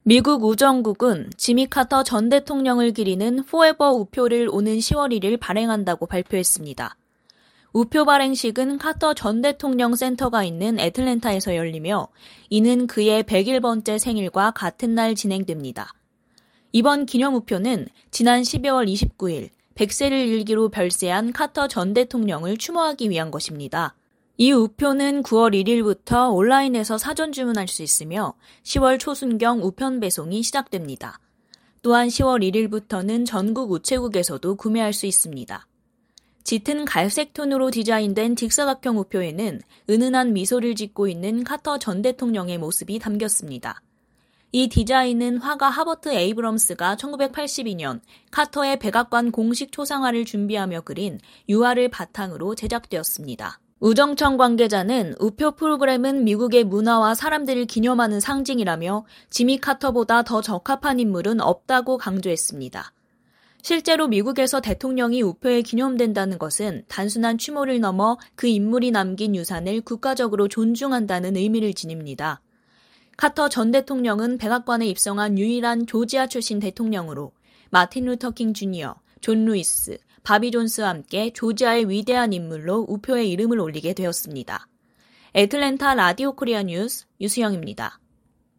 미국 우정국은 지미 카터 전 대통령을 기리는 포에버 우표를 오는 10월 1일 발행한다고 발표했습니다. 우표 발행식은 카터 전 대통령 센터가 있는 애틀랜타에서 열리며 이는 그의 101번째 생일과 같은 날 진행됩니다. 이번 기념 우표는 지난 12월 29일 100세를 일기로 별세한 카터 전 대통령을 추모하기 위한 것입니다. 이 우표는 9월 1일부터 온라인에서 사전 주문할 수 있으며 10월 초순경 우편 배송이 시작됩니다. 또한 10월 1일부터는 전국 우체국에서도 구매할 수 있습니다. 짙은 갈색 톤으로 디자인된 직사각형 우표에는 은은한 미소를 짓고 있는 카터 전 대통령의 모습이 담겼습니다. 이 디자인은 화가 하버트 에이브럼스가 1982년 카터의 백악관 공식 초상화를 준비하며 그린 유화를 바탕으로 제작되었습니다. 우정청 관계자는 우표 프로그램은 미국의 문화와 사람들을 기념하는 상징이라며 지미 카터보다 더 적합한 인물은 없다고 강조했습니다. 실제로 미국에서 대통령이 우표에 기념된다는 것은 단순한 추모를 넘어 그 인물이 남긴 유산을 국가적으로 존중한다는 의미를 지닙니다. 카터 전 대통령은 백악관에 입성한 유일한 조지아 출신 대통령으로 마틴 루터 킹 주니어, 존 루이스, 바비 존스와 함께 조지아의 위대한 인물로 우표에 이름을 올리게 되었습니다. 애틀랜타 라디오 코리아 뉴스 유수영입니다.